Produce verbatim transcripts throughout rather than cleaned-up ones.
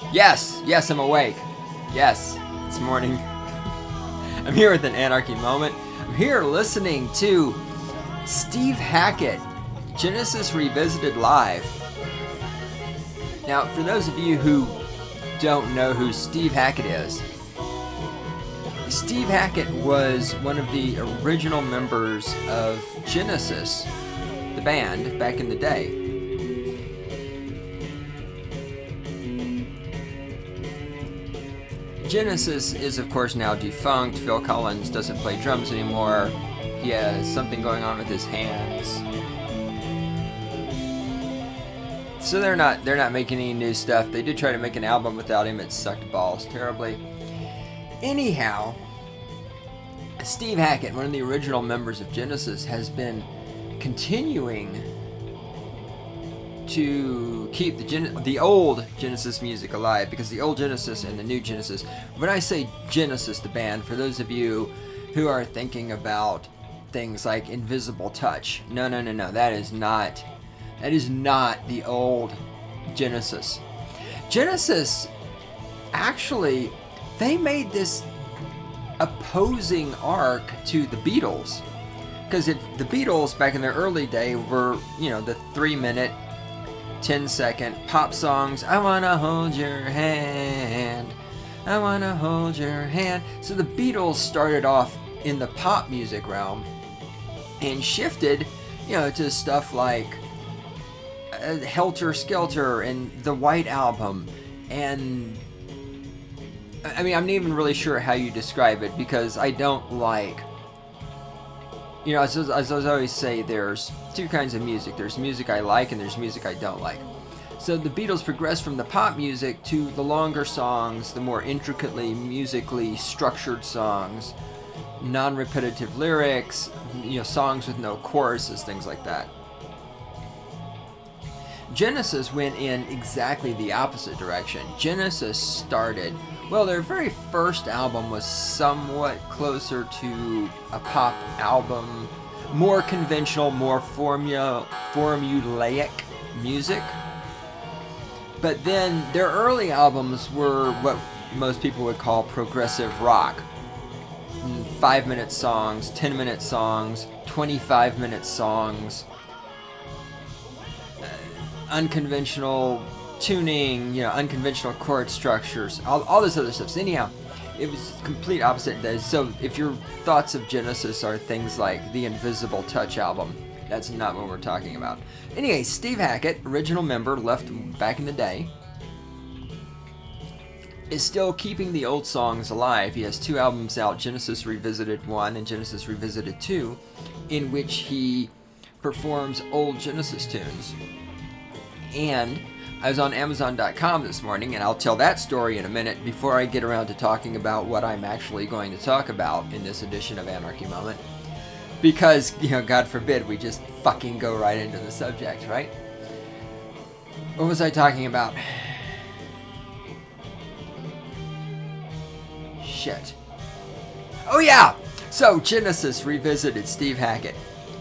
Yes, yes, I'm awake. Yes, it's morning. I'm here with an Anarchy Moment. I'm here listening to Steve Hackett, Genesis Revisited Live. Now, for those of you who don't know who Steve Hackett is, Steve Hackett was one of the original members of Genesis, the band, back in the day. Genesis is, of course, now defunct. Phil Collins doesn't play drums anymore. He has something going on with his hands. So they're not they're not making any new stuff. They did try to make an album without him. It sucked balls terribly. Anyhow, Steve Hackett, one of the original members of Genesis, has been continuing to keep the Gen- the old Genesis music alive, because the old Genesis and the new Genesis, when I say Genesis, the band, for those of you who are thinking about things like Invisible Touch, no, no, no, no, that is not, that is not the old Genesis. Genesis, actually, they made this opposing arc to the Beatles, because if the Beatles back in their early day were, you know, the three minute ten second pop songs, I wanna hold your hand, I wanna hold your hand. So the Beatles started off in the pop music realm and shifted, you know, to stuff like uh, Helter Skelter and the White Album. And I mean, I'm not even really sure how you describe it, because I don't like, you know, as, as I always say, there's two kinds of music. There's music I like and there's music I don't like. So the Beatles progressed from the pop music to the longer songs, the more intricately musically structured songs, non-repetitive lyrics, you know, songs with no choruses, things like that. Genesis went in exactly the opposite direction. Genesis started, well, their very first album was somewhat closer to a pop album, more conventional, more formula, formulaic music. But then their early albums were what most people would call progressive rock. Five-minute songs, ten-minute songs, twenty-five-minute songs, uh, unconventional tuning, you know, unconventional chord structures, all, all this other stuff. So anyhow, it was complete opposite. So if your thoughts of Genesis are things like the Invisible Touch album, that's not what we're talking about. Anyway, Steve Hackett, original member, left back in the day, is still keeping the old songs alive. He has two albums out, Genesis Revisited one and Genesis Revisited two, in which he performs old Genesis tunes. And I was on Amazon dot com this morning, and I'll tell that story in a minute before I get around to talking about what I'm actually going to talk about in this edition of Anarchy Moment. Because, you know, God forbid we just fucking go right into the subject, right? What was I talking about? Shit. Oh yeah! So, Genesis Revisited, Steve Hackett.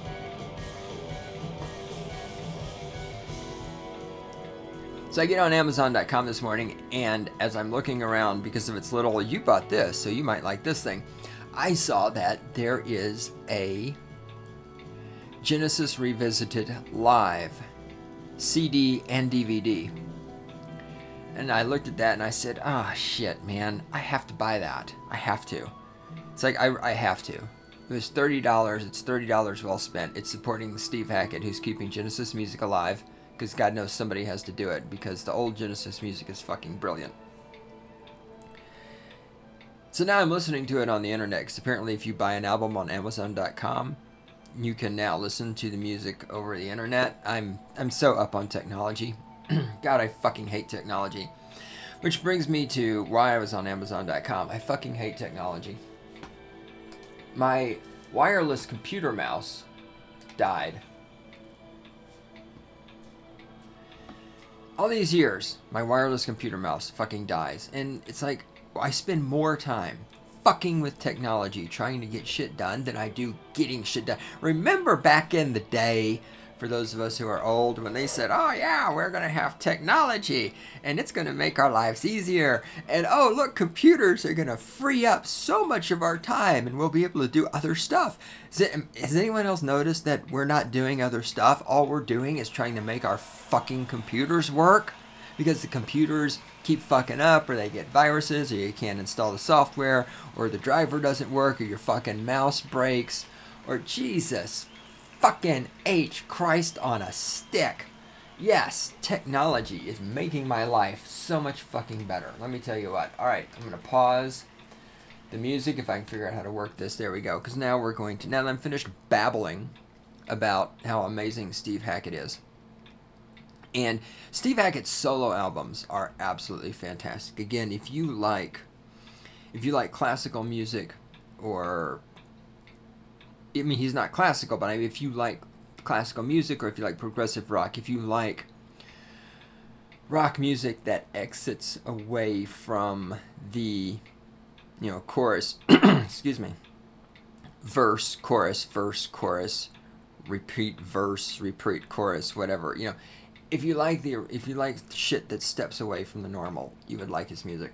So I get on Amazon dot com this morning, and as I'm looking around, because of its little, you bought this, so you might like this thing, I saw that there is a Genesis Revisited Live C D and D V D. And I looked at that and I said, ah, oh, shit, man, I have to buy that. I have to. It's like, I, I have to. It was thirty dollars. It's thirty dollars well spent. It's supporting Steve Hackett, who's keeping Genesis music alive, because God knows somebody has to do it, because the old Genesis music is fucking brilliant. So now I'm listening to it on the internet, because apparently if you buy an album on Amazon dot com, you can now listen to the music over the internet. I'm I'm so up on technology. God, I fucking hate technology. Which brings me to why I was on Amazon dot com. I fucking hate technology. My wireless computer mouse died. All these years, my wireless computer mouse fucking dies. And it's like, I spend more time fucking with technology, trying to get shit done, than I do getting shit done. Remember back in the day, for those of us who are old, when they said, oh yeah, we're going to have technology and it's going to make our lives easier. And oh, look, computers are going to free up so much of our time and we'll be able to do other stuff. Is it, has anyone else noticed that we're not doing other stuff? All we're doing is trying to make our fucking computers work, because the computers keep fucking up, or they get viruses, or you can't install the software, or the driver doesn't work, or your fucking mouse breaks, or Jesus fucking H Christ on a stick. Yes, technology is making my life so much fucking better. Let me tell you what. Alright, I'm going to pause the music if I can figure out how to work this. There we go. Because now we're going to, now that I'm finished babbling about how amazing Steve Hackett is. And Steve Hackett's solo albums are absolutely fantastic. Again, if you like, if you like classical music, or, I mean, he's not classical, but I mean, if you like classical music, or if you like progressive rock, if you like rock music that exits away from the, you know, chorus, excuse me, verse, chorus, verse, chorus, repeat, verse, repeat, chorus, whatever, you know, if you like the, if you like shit that steps away from the normal, you would like his music.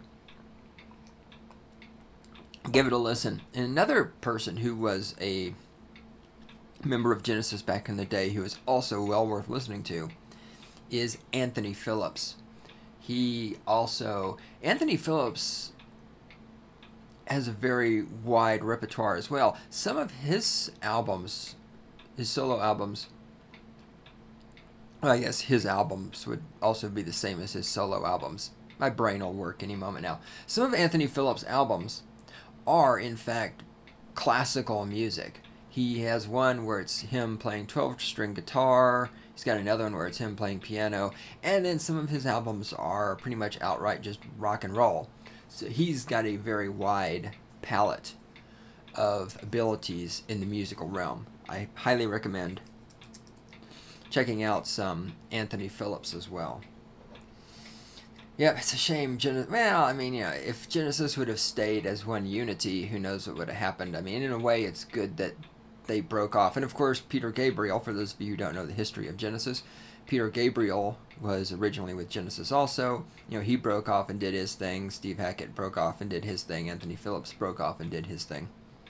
Give it a listen. And another person who was a member of Genesis back in the day, who is also well worth listening to, is Anthony Phillips. He also, Anthony Phillips has a very wide repertoire as well. Some of his albums, his solo albums, well, I guess his albums would also be the same as his solo albums. My brain will work any moment now. Some of Anthony Phillips' albums are, in fact, classical music. He has one where it's him playing twelve-string guitar. He's got another one where it's him playing piano. And then some of his albums are pretty much outright just rock and roll. So he's got a very wide palette of abilities in the musical realm. I highly recommend checking out some Anthony Phillips as well. Yeah, it's a shame. Gen- well, I mean, yeah, if Genesis would have stayed as one unity, who knows what would have happened. I mean, in a way, it's good that they broke off. And of course, Peter Gabriel, for those of you who don't know the history of Genesis, Peter Gabriel was originally with Genesis also. You know, he broke off and did his thing. Steve Hackett broke off and did his thing. Anthony Phillips broke off and did his thing.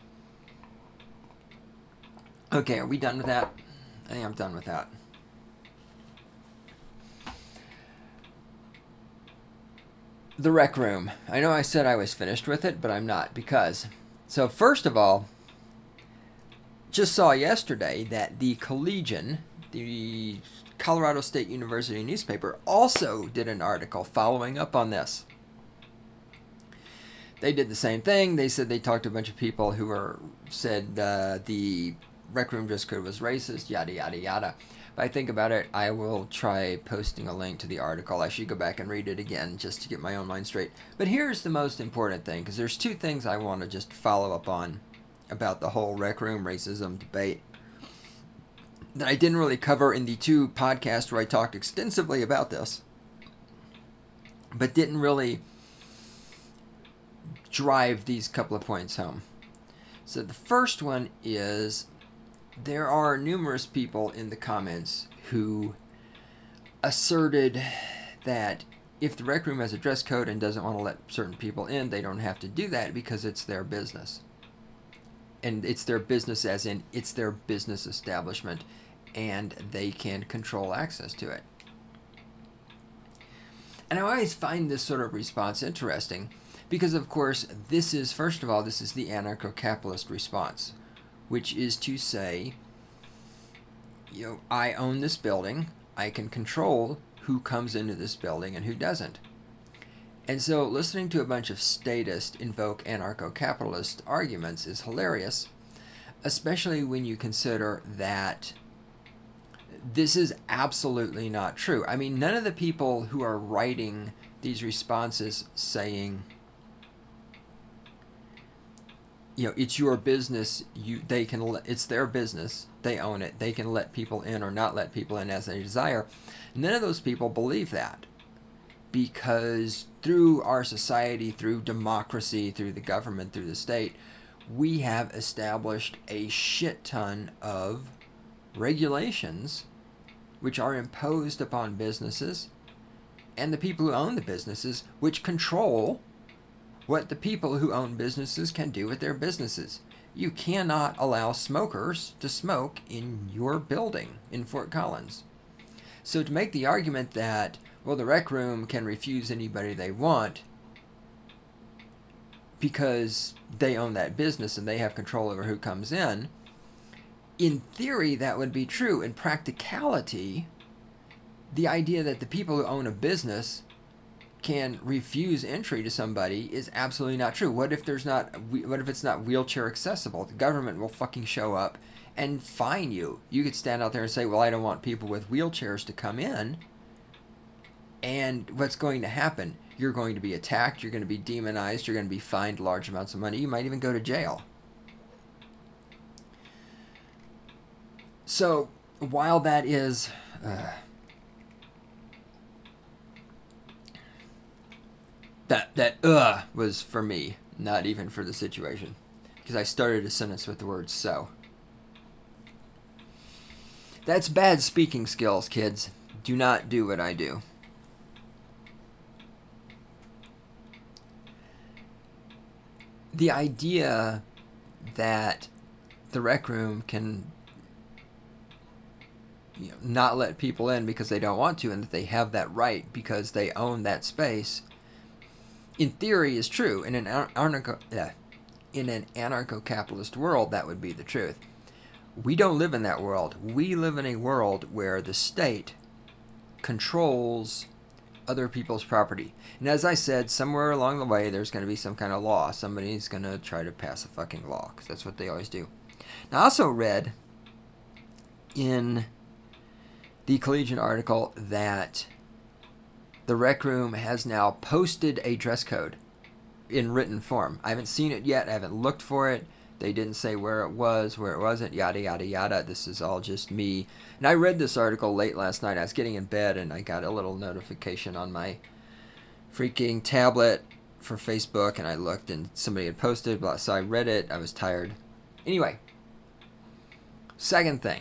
Okay, are we done with that? I think I'm done with that. The Rec Room. I know I said I was finished with it, but I'm not, because... So first of all, just saw yesterday that the Collegian, the Colorado State University newspaper, also did an article following up on this. They did the same thing. They said they talked to a bunch of people who were said uh, the Rec Room dress code was racist, yada, yada, yada. If I think about it, I will try posting a link to the article. I should go back and read it again just to get my own mind straight. But here's the most important thing, because there's two things I want to just follow up on about the whole Rec Room racism debate that I didn't really cover in the two podcasts where I talked extensively about this, but didn't really drive these couple of points home. So the first one is, there are numerous people in the comments who asserted that if the Rec Room has a dress code and doesn't want to let certain people in, they don't have to do that because it's their business. And it's their business as in it's their business establishment, and they can control access to it. And I always find this sort of response interesting because, of course, this is, first of all, this is the anarcho-capitalist response, which is to say, you know, I own this building, I can control who comes into this building and who doesn't. And so listening to a bunch of statists invoke anarcho-capitalist arguments is hilarious, especially when you consider that this is absolutely not true. I mean, none of the people who are writing these responses saying, you know, it's your business, you they can let, it's their business, they own it, they can let people in or not let people in as they desire. None of those people believe that, because through our society, through democracy, through the government, through the state, we have established a shit ton of regulations which are imposed upon businesses, and the people who own the businesses, which control what the people who own businesses can do with their businesses. You cannot allow smokers to smoke in your building in Fort Collins. So to make the argument that, well, the rec room can refuse anybody they want because they own that business and they have control over who comes in, in theory that would be true. In practicality, the idea that the people who own a business can refuse entry to somebody is absolutely not true. What if there's not, what if it's not wheelchair accessible? The government will fucking show up and fine you. You could stand out there and say, well, I don't want people with wheelchairs to come in. And what's going to happen? You're going to be attacked, you're going to be demonized, you're going to be fined large amounts of money, you might even go to jail. So, while that is... Uh, That, that, uh, was for me, not even for the situation. Because I started a sentence with the word so. That's bad speaking skills, kids. Do not do what I do. The idea that the rec room can, you know, not let people in because they don't want to, and that they have that right because they own that space, in theory is true. In an anarcho, uh, in an anarcho-capitalist world, that would be the truth. We don't live in that world. We live in a world where the state controls other people's property. And as I said, somewhere along the way, there's going to be some kind of law. Somebody's going to try to pass a fucking law, because that's what they always do. Now, I also read in the Collegian article that the rec room has now posted a dress code in written form. I haven't seen it yet. I haven't looked for it. They didn't say where it was, where it wasn't, yada, yada, yada. This is all just me. And I read this article late last night. I was getting in bed, and I got a little notification on my freaking tablet for Facebook, and I looked, and somebody had posted, so I read it. I was tired. Anyway, second thing.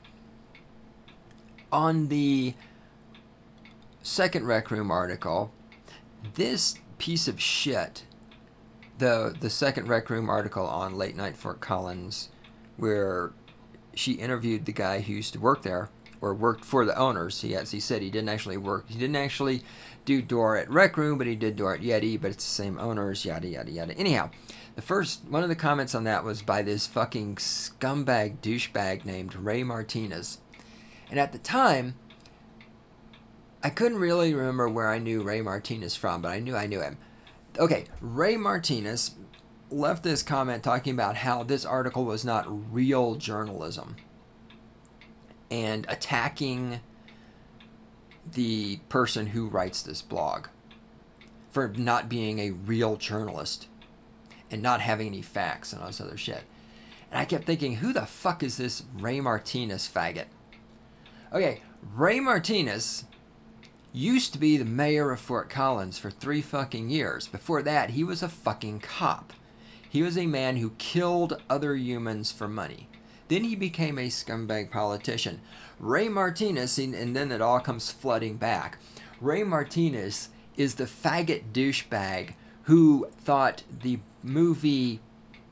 On the second Rec Room article, this piece of shit, the the second Rec Room article on Late Night Fort Collins, where she interviewed the guy who used to work there, or worked for the owners. He, as he said, he didn't actually work, he didn't actually do door at Rec Room, but he did door at Yeti, but it's the same owners, yada, yada, yada. Anyhow, the first, one of the comments on that was by this fucking scumbag douchebag named Ray Martinez. And at the time, I couldn't really remember where I knew Ray Martinez from, but I knew I knew him. Okay, Ray Martinez left this comment talking about how this article was not real journalism and attacking the person who writes this blog for not being a real journalist and not having any facts and all this other shit. And I kept thinking, who the fuck is this Ray Martinez faggot? Okay, Ray Martinez used to be the mayor of Fort Collins for three fucking years. Before that, he was a fucking cop. He was a man who killed other humans for money. Then he became a scumbag politician. Ray Martinez, and then it all comes flooding back. Ray Martinez is the faggot douchebag who thought the movie...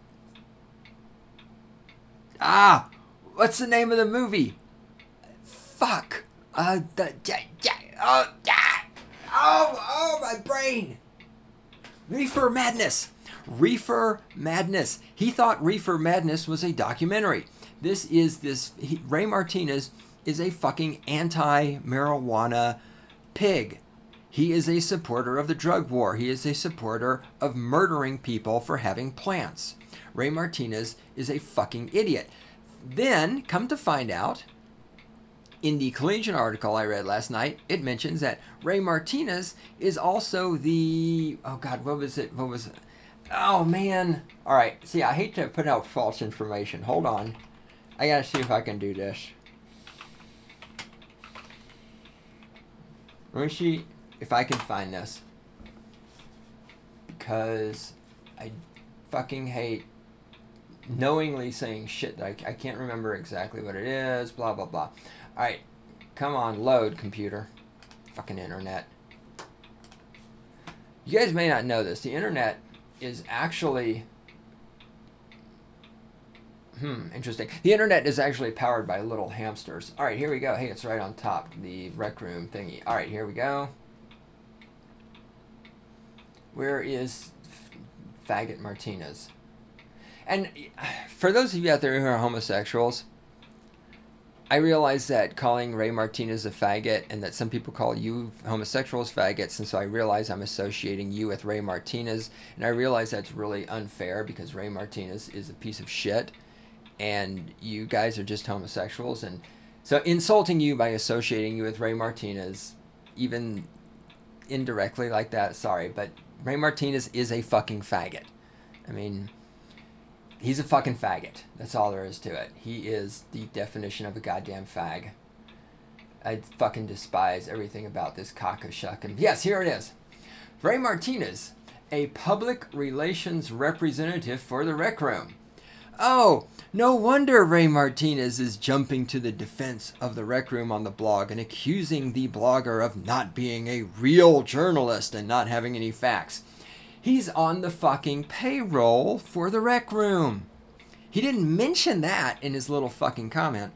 Ah! What's the name of the movie? Fuck! Uh, the... Yeah, yeah, oh, yeah! Oh, oh, my brain! Reefer Madness! Reefer Madness. He thought Reefer Madness was a documentary. This is this... He, Ray Martinez is a fucking anti-marijuana pig. He is a supporter of the drug war. He is a supporter of murdering people for having plants. Ray Martinez is a fucking idiot. Then, come to find out, in the Collegian article I read last night, it mentions that Ray Martinez is also the... Oh, God, what was it? What was it? Oh, man. All right. See, I hate to put out false information. Hold on. I got to see if I can do this. Let me see if I can find this. Because I fucking hate knowingly saying shit that I, I can't remember exactly what it is. Blah, blah, blah. All right. come on, load, computer. Fucking internet. You guys may not know this. The internet is actually... Hmm, interesting. The internet is actually powered by little hamsters. All right, here we go. Hey, it's right on top, the rec room thingy. All right, here we go. Where is Faggot Martinez? And for those of you out there who are homosexuals, I realize that calling Ray Martinez a faggot, and that some people call you homosexuals faggots, and so I realize I'm associating you with Ray Martinez, and I realize that's really unfair because Ray Martinez is a piece of shit, and you guys are just homosexuals, and so insulting you by associating you with Ray Martinez, even indirectly like that, sorry, but Ray Martinez is a fucking faggot. I mean... He's a fucking faggot. That's all there is to it. He is the definition of a goddamn fag. I fucking despise everything about this cock-a-shuck. And yes, here it is. Ray Martinez, a public relations representative for the Rec Room. Oh, no wonder Ray Martinez is jumping to the defense of the Rec Room on the blog and accusing the blogger of not being a real journalist and not having any facts. He's on the fucking payroll for the Rec Room. He didn't mention that in his little fucking comment.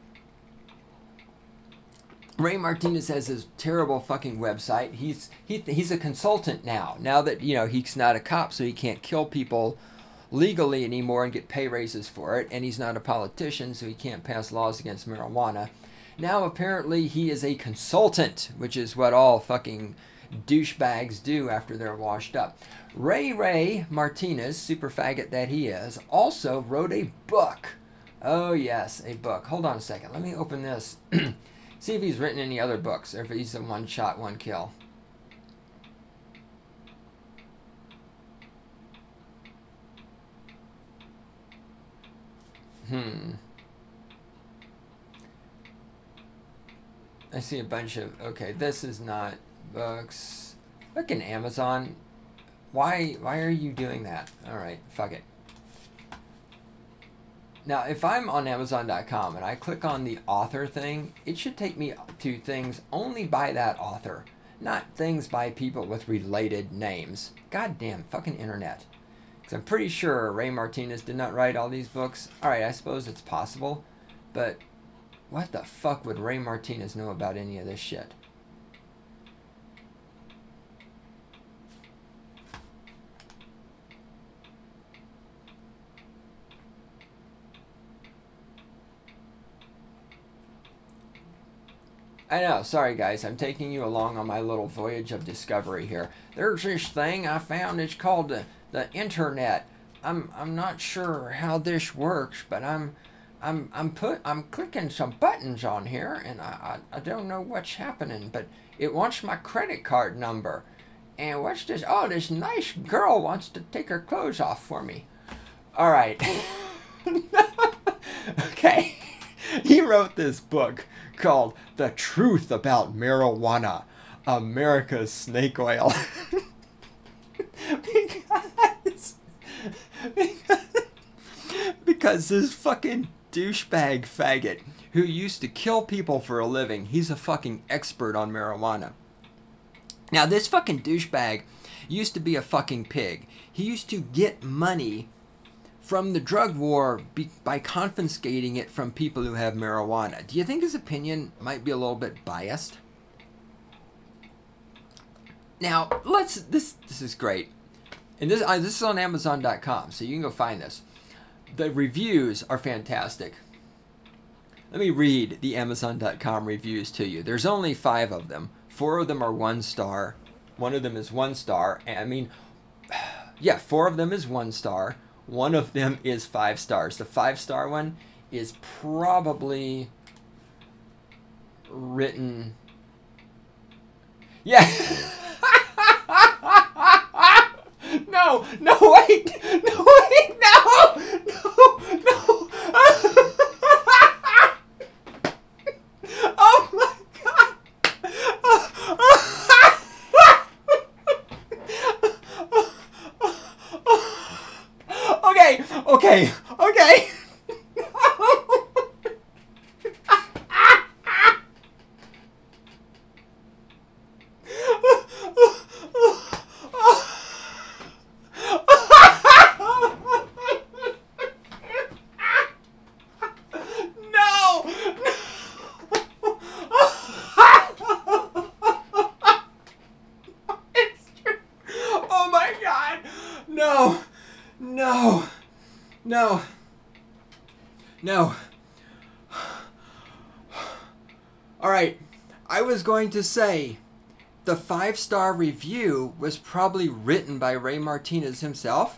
Ray Martinez has his terrible fucking website. He's he, he's a consultant now. Now that, you know, he's not a cop, so he can't kill people legally anymore and get pay raises for it. And he's not a politician, so he can't pass laws against marijuana. Now apparently he is a consultant, which is what all fucking douchebags do after they're washed up. Ray Ray Martinez, super faggot that he is, also wrote a book. Oh yes, a book. Hold on a second. Let me open this. See if he's written any other books, or if he's a one shot, one kill. Hmm. I see a bunch of... Okay, this is not books. Look in Amazon. Why why are you doing that? Alright, fuck it. Now, if I'm on Amazon dot com and I click on the author thing, it should take me to things only by that author, not things by people with related names. Goddamn fucking internet. Because I'm pretty sure Ray Martinez did not write all these books. Alright, I suppose it's possible, but what the fuck would Ray Martinez know about any of this shit? I know, sorry guys, I'm taking you along on my little voyage of discovery here. There's this thing I found, it's called the, the internet. I'm I'm not sure how this works, but I'm I'm I'm put I'm clicking some buttons on here and I, I, I don't know what's happening, but it wants my credit card number. And what's this? Oh, this nice girl wants to take her clothes off for me. Alright. Okay. He wrote this book called The Truth About Marijuana, America's Snake Oil. because, because, because this fucking douchebag faggot who used to kill people for a living, he's a fucking expert on marijuana. Now, this fucking douchebag used to be a fucking pig. He used to get money from the drug war be, by confiscating it from people who have marijuana. Do you think his opinion might be a little bit biased? Now, let's, this this is great. And this, uh, this is on Amazon dot com, so you can go find this. The reviews are fantastic. Let me read the Amazon dot com reviews to you. There's only five of them. Four of them are one star. One of them is one star. I mean, yeah, four of them is one star. One of them is five stars. The five-star one is probably written... Yeah. No, no, wait. No, wait, no. No, no. Oh, my God. Okay, okay, okay. No. All right. I was going to say the five-star review was probably written by Ray Martinez himself.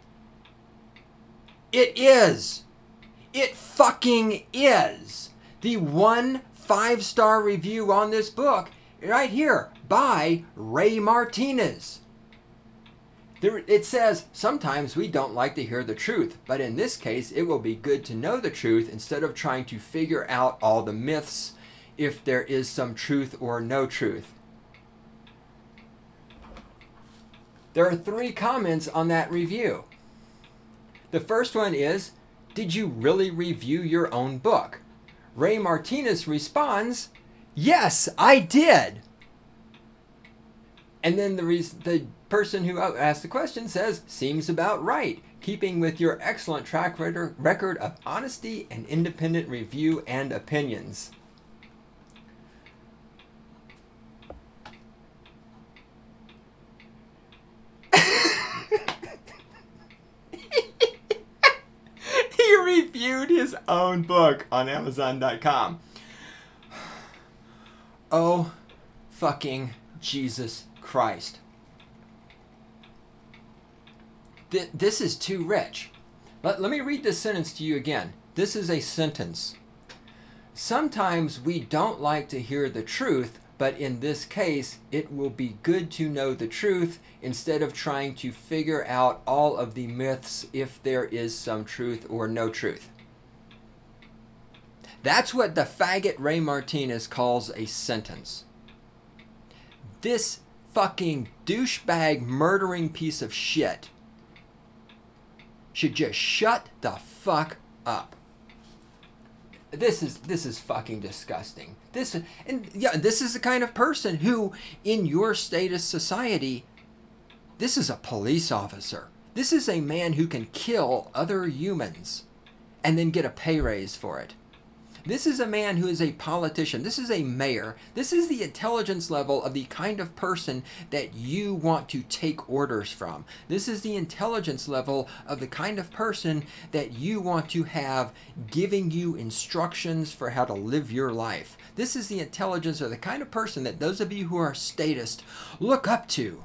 It is. It fucking is. The one five-star review on this book right here by Ray Martinez. There, it says, sometimes we don't like to hear the truth, but in this case, it will be good to know the truth instead of trying to figure out all the myths, if there is some truth or no truth. There are three comments on that review. The first one is, did you really review your own book? Ray Martinez responds, yes, I did. And then the, re- the person who asked the question says, seems about right, keeping with your excellent track record of honesty and independent review and opinions. He reviewed his own book on Amazon dot com. Oh, fucking Jesus Christ. Th- this is too rich. Let, let me read this sentence to you again. This is a sentence. Sometimes we don't like to hear the truth, but in this case, it will be good to know the truth instead of trying to figure out all of the myths if there is some truth or no truth. That's what the faggot Ray Martinez calls a sentence. This fucking douchebag murdering piece of shit should just shut the fuck up. This is this is fucking disgusting. This and yeah, this is the kind of person who, in your status society, this is a police officer. This is a man who can kill other humans and then get a pay raise for it. This is a man who is a politician. This is a mayor. This is the intelligence level of the kind of person that you want to take orders from. This is the intelligence level of the kind of person that you want to have giving you instructions for how to live your life. This is the intelligence of the kind of person that those of you who are statist look up to.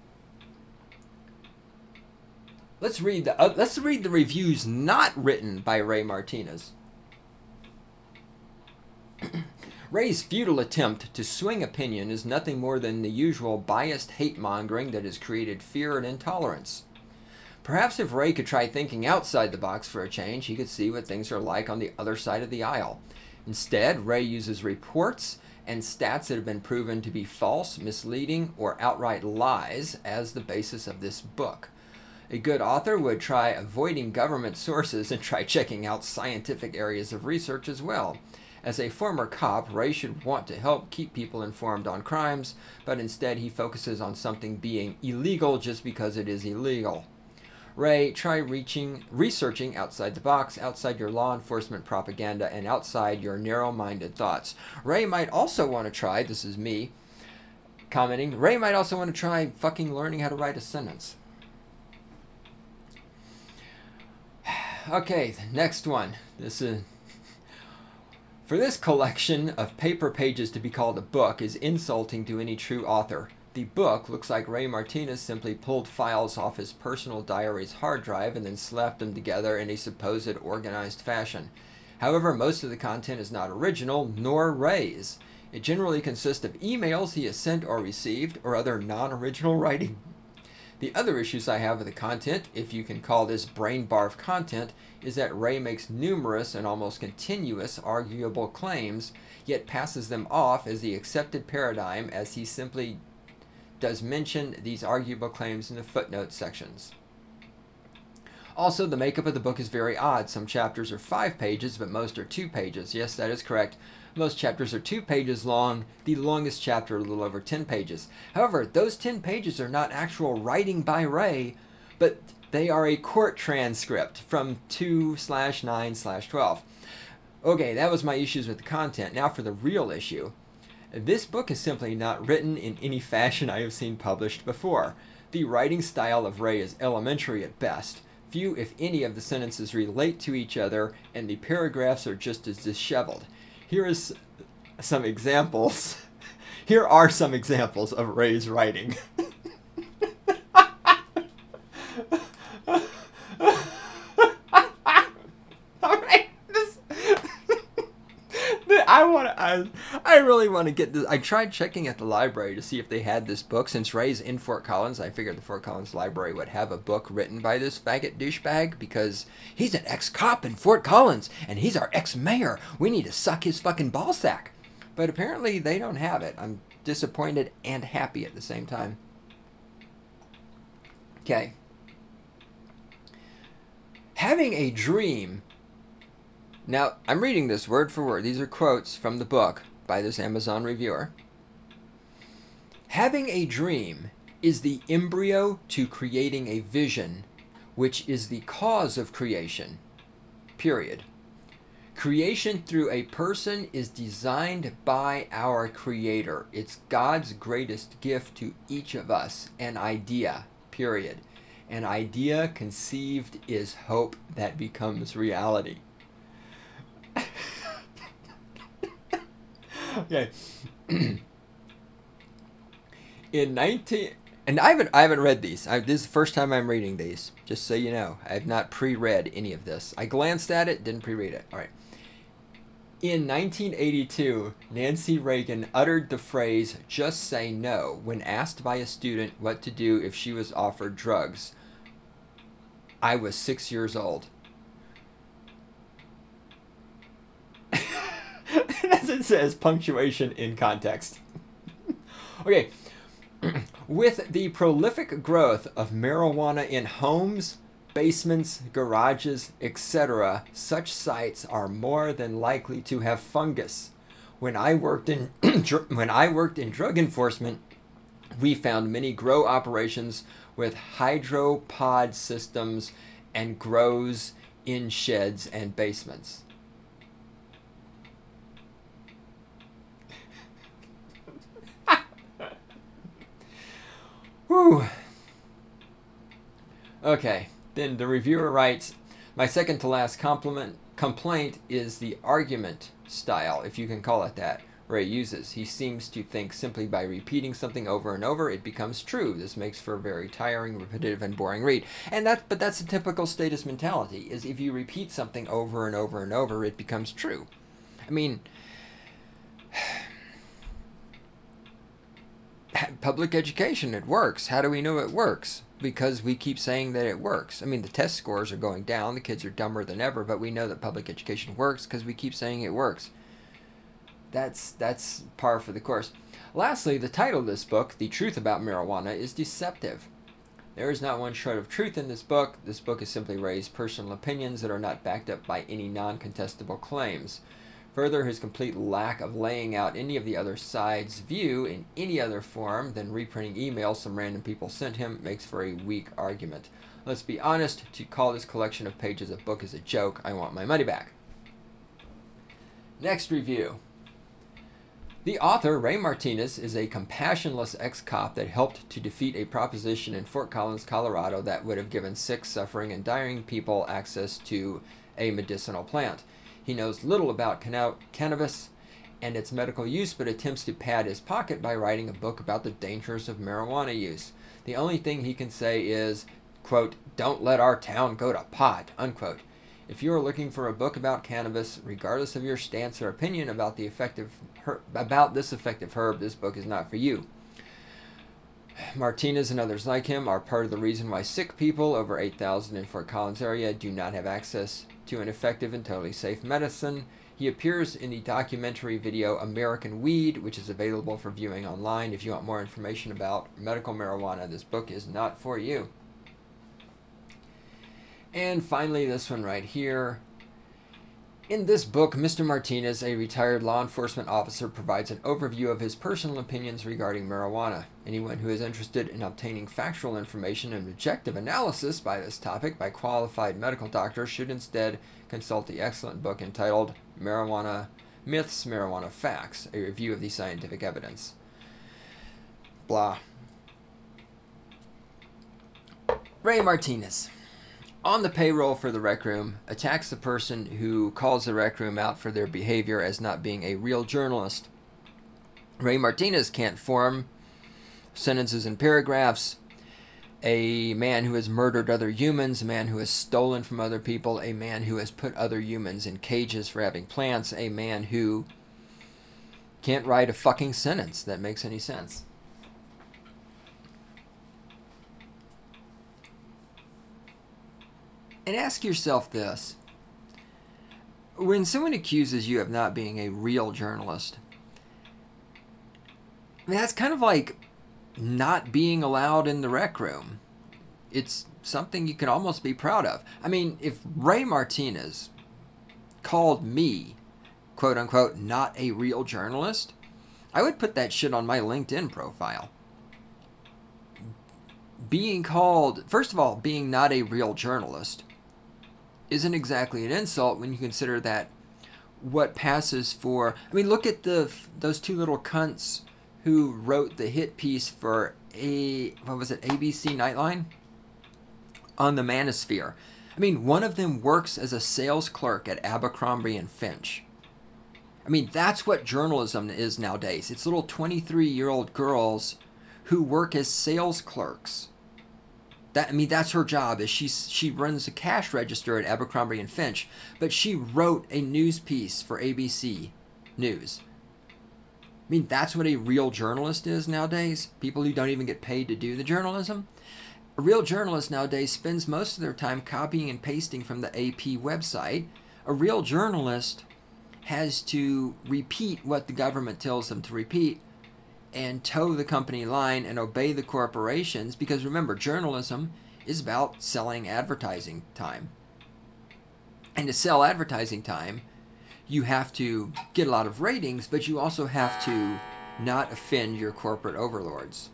Let's read the uh, let's read the reviews not written by Ray Martinez. Ray's futile attempt to swing opinion is nothing more than the usual biased hate-mongering that has created fear and intolerance. Perhaps if Ray could try thinking outside the box for a change, he could see what things are like on the other side of the aisle. Instead, Ray uses reports and stats that have been proven to be false, misleading, or outright lies as the basis of this book. A good author would try avoiding government sources and try checking out scientific areas of research as well. As a former cop, Ray should want to help keep people informed on crimes, but instead he focuses on something being illegal just because it is illegal. Ray, try reaching, researching outside the box, outside your law enforcement propaganda, and outside your narrow-minded thoughts. Ray might also want to try, this is me commenting, Ray might also want to try fucking learning how to write a sentence. Okay, the next one. This is... For this collection of paper pages to be called a book is insulting to any true author. The book looks like Ray Martinez simply pulled files off his personal diary's hard drive and then slapped them together in a supposed organized fashion. However, most of the content is not original, nor Ray's. It generally consists of emails he has sent or received, or other non-original writing. The other issues I have with the content, if you can call this brain barf content, is that Ray makes numerous and almost continuous arguable claims, yet passes them off as the accepted paradigm as he simply does mention these arguable claims in the footnote sections. Also, the makeup of the book is very odd. Some chapters are five pages, but most are two pages. Yes, that is correct. Most chapters are two pages long, the longest chapter a little over ten pages. However, those ten pages are not actual writing by Ray, but they are a court transcript from two slash nine slash twelve. Okay, that was my issues with the content. Now for the real issue. This book is simply not written in any fashion I have seen published before. The writing style of Ray is elementary at best. Few, if any, of the sentences relate to each other, and the paragraphs are just as disheveled. Here is some examples. Here are some examples of Ray's writing. I want to. I, I really want to get this. I tried checking at the library to see if they had this book. Since Ray's in Fort Collins, I figured the Fort Collins Library would have a book written by this faggot douchebag because he's an ex-cop in Fort Collins and he's our ex-mayor. We need to suck his fucking ballsack. But apparently they don't have it. I'm disappointed and happy at the same time. Okay. Having a dream. Now, I'm reading this word for word. These are quotes from the book by this Amazon reviewer. Having a dream is the embryo to creating a vision, which is the cause of creation. Period. Creation through a person is designed by our Creator. It's God's greatest gift to each of us, an idea. Period. An idea conceived is hope that becomes reality. Okay. In nineteen and I haven't I haven't read these. I, this is the first time I'm reading these. Just so you know, I have not pre-read any of this. I glanced at it, didn't pre-read it. All right. In nineteen eighty-two, Nancy Reagan uttered the phrase "just say no" when asked by a student what to do if she was offered drugs. I was six years old. As it says, punctuation in context. Okay. With the prolific growth of marijuana in homes, basements, garages, et cetera, such sites are more than likely to have fungus. When I worked in when I worked in drug enforcement, we found many grow operations with hydropod systems and grows in sheds and basements. Whew. Okay, then the reviewer writes, my second to last compliment, complaint is the argument style, if you can call it that, Ray uses. He seems to think simply by repeating something over and over, it becomes true. This makes for a very tiring, repetitive, and boring read. And that, but that's a typical statist mentality, is if you repeat something over and over and over, it becomes true. I mean, public education, it works. How do we know it works? Because we keep saying that it works. I mean, the test scores are going down. The kids are dumber than ever, but we know that public education works because we keep saying it works. That's that's par for the course. Lastly, the title of this book, The Truth About Marijuana, is deceptive. There is not one shred of truth in this book. This book is simply Ray's personal opinions that are not backed up by any non-contestable claims. Further, his complete lack of laying out any of the other side's view in any other form than reprinting emails some random people sent him makes for a weak argument. Let's be honest, to call this collection of pages a book is a joke. I want my money back. Next review. The author, Ray Martinez, is a compassionless ex-cop that helped to defeat a proposition in Fort Collins, Colorado that would have given sick, suffering, and dying people access to a medicinal plant. He knows little about canna- cannabis and its medical use, but attempts to pad his pocket by writing a book about the dangers of marijuana use. The only thing he can say is, quote, "Don't let our town go to pot," unquote. If you are looking for a book about cannabis, regardless of your stance or opinion about the effective her- about this effective herb, this book is not for you. Martinez and others like him are part of the reason why sick people, over eight thousand in Fort Collins area, do not have access to an effective and totally safe medicine. He appears in the documentary video American Weed, which is available for viewing online. If you want more information about medical marijuana, this book is not for you. And finally, this one right here. In this book, Mister Martinez, a retired law enforcement officer, provides an overview of his personal opinions regarding marijuana. Anyone who is interested in obtaining factual information and objective analysis by this topic by qualified medical doctors should instead consult the excellent book entitled Marijuana Myths, Marijuana Facts, a review of the scientific evidence. Blah. Ray Martinez. on the payroll for the Rec Room attacks the person who calls the Rec Room out for their behavior as not being a real journalist. Ray Martinez can't form sentences and paragraphs. A man who has murdered other humans, a man who has stolen from other people, a man who has put other humans in cages for having plants, a man who can't write a fucking sentence that makes any sense. And ask yourself this. When someone accuses you of not being a real journalist, I mean, that's kind of like not being allowed in the Rec Room. It's something you can almost be proud of. I mean, if Ray Martinez called me, quote unquote, not a real journalist, I would put that shit on my LinkedIn profile. Being called, first of all, being not a real journalist isn't exactly an insult when you consider that what passes for, I mean, look at the those two little cunts who wrote the hit piece for a, what was it, A B C Nightline? On the Manosphere. I mean, one of them works as a sales clerk at Abercrombie and Finch. I mean, that's what journalism is nowadays. It's little twenty-three-year-old girls who work as sales clerks. That, I mean, that's her job. Is she she runs a cash register at Abercrombie and Finch, but she wrote a news piece for A B C News. I mean, that's what a real journalist is nowadays. People who don't even get paid to do the journalism. A real journalist nowadays spends most of their time copying and pasting from the A P website. A real journalist has to repeat what the government tells them to repeat and toe the company line and obey the corporations, because remember, journalism is about selling advertising time. And to sell advertising time, you have to get a lot of ratings, but you also have to not offend your corporate overlords.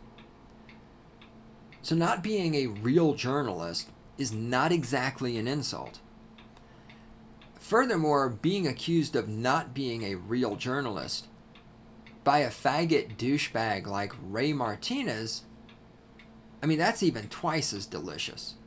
So not being a real journalist is not exactly an insult. Furthermore, being accused of not being a real journalist by a faggot douchebag like Ray Martinez, I mean, that's even twice as delicious.